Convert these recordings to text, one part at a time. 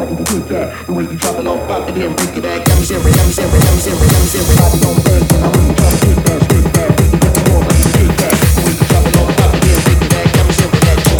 like you can kick that. The way you drop it low, pop it in, break it back. Got me shivering, got me shivering, got me shivering, got me shivering. Body on bang, and I'm really trying to kick that, split that, break it back more like you can kick that. The way you drop it low, pop it in, break it back. Got me shivering, that too.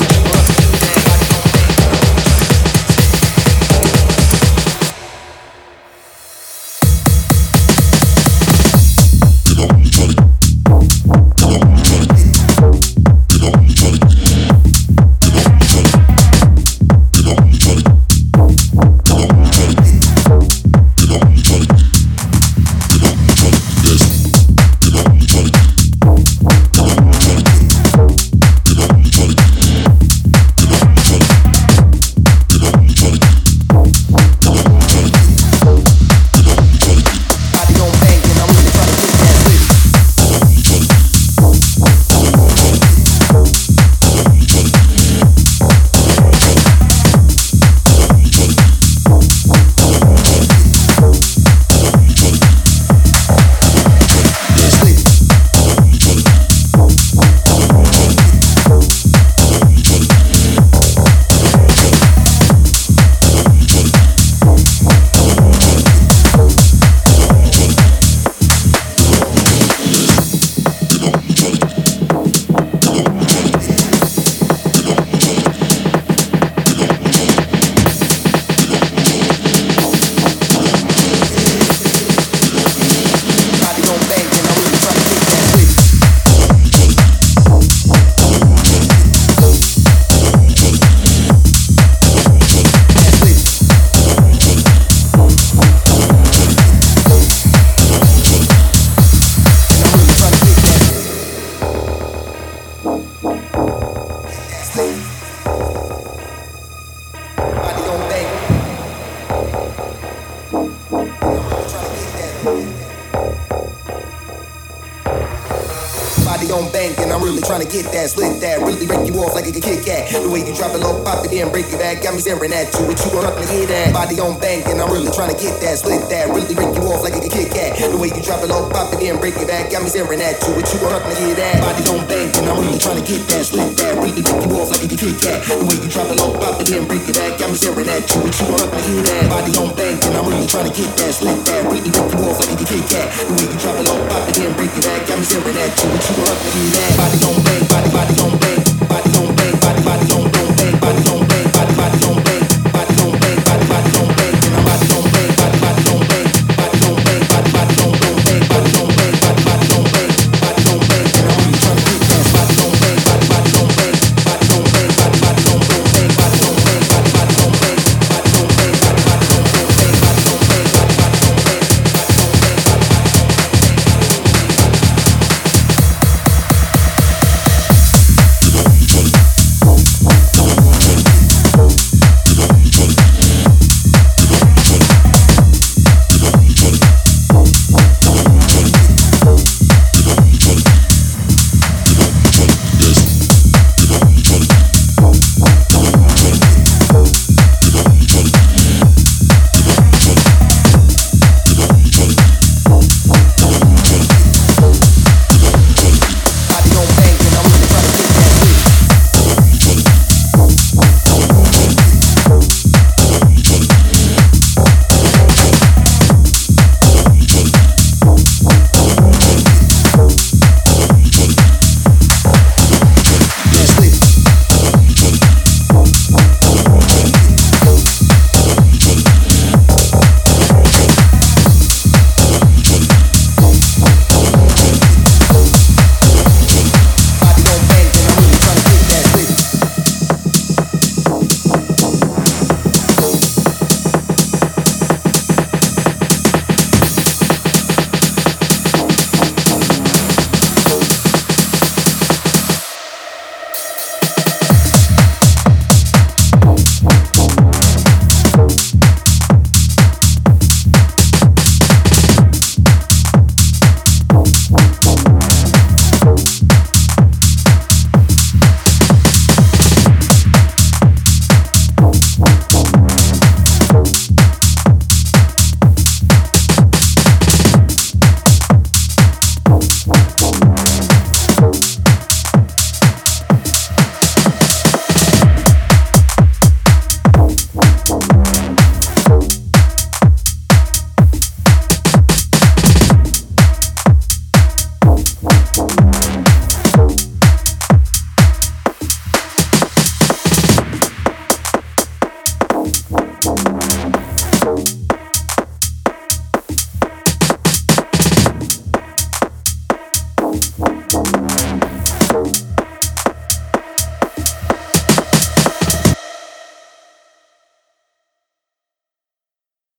Body on bank and I'm really trying to get that, split that, really break you off like it can kick that. The way you drop it low, pop it in, break it back, got me staring at you. What you want up to get at? Body on bank and I'm really trying to get that, split that, really break you off like it can kick that. The way you drop it low, pop it in, break it back, got me staring at you. What you want up to get at? Body on bank and I'm really trying to get that, split that, really break you off like it can kick that. The way you drop it low, pop it in, break it back, got me staring at you. What you want up to get at? Body on bank and I'm really trying to get that, split that, really break you off like it can kick that. The way you drop it low, pop it in, break it back, got me staring at you. What you want up to get at? Body on bank, body on bank.